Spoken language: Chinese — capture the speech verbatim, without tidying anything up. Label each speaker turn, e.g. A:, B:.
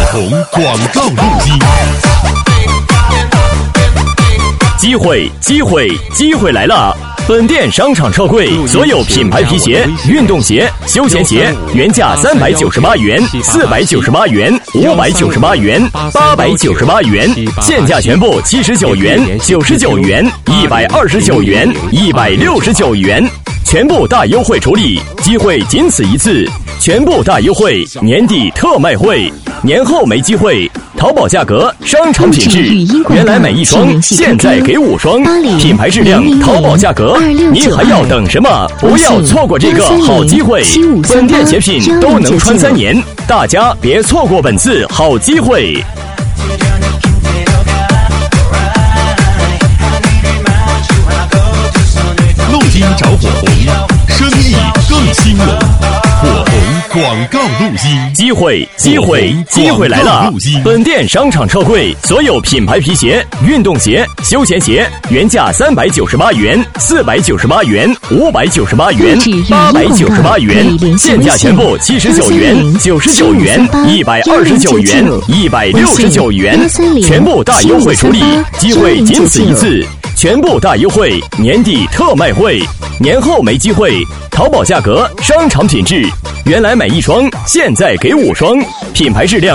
A: 红广告路径。
B: 机会，机会，机会来了！本店商场超贵，所有品牌皮鞋、运动鞋、休闲鞋原价三百九十八元、四百九十八元、五百九十八元、八百九十八元，现价全部七十九元、九十九元、一百二十九元、一百六十九元，全部大优惠处理，机会仅此一次，全部大优惠，年底特卖会，年后没机会。淘宝价格，商场品质，原来买一双，现在给五双，品牌质量，淘宝价格，您还要等什么？不要错过这个好机会！本店鞋品都能穿三年，大家别错过本次好机会！
A: 路径找火红，生意更兴隆。火红广告路径，
B: 机会，机会，机会来了！本店商场超贵，所有品牌皮鞋、运动鞋、休闲鞋原价三百九十八元、四百九十八元、五百九十八元、八百九十八元，现价全部七十九元、九十九元、一百二十九元、一百六十九元，全部大优惠处理，机会仅此一次，全部大优惠，年底特卖会，年后没机会。淘宝价格，商场品质，原来买一双，现在给五双，品牌质量。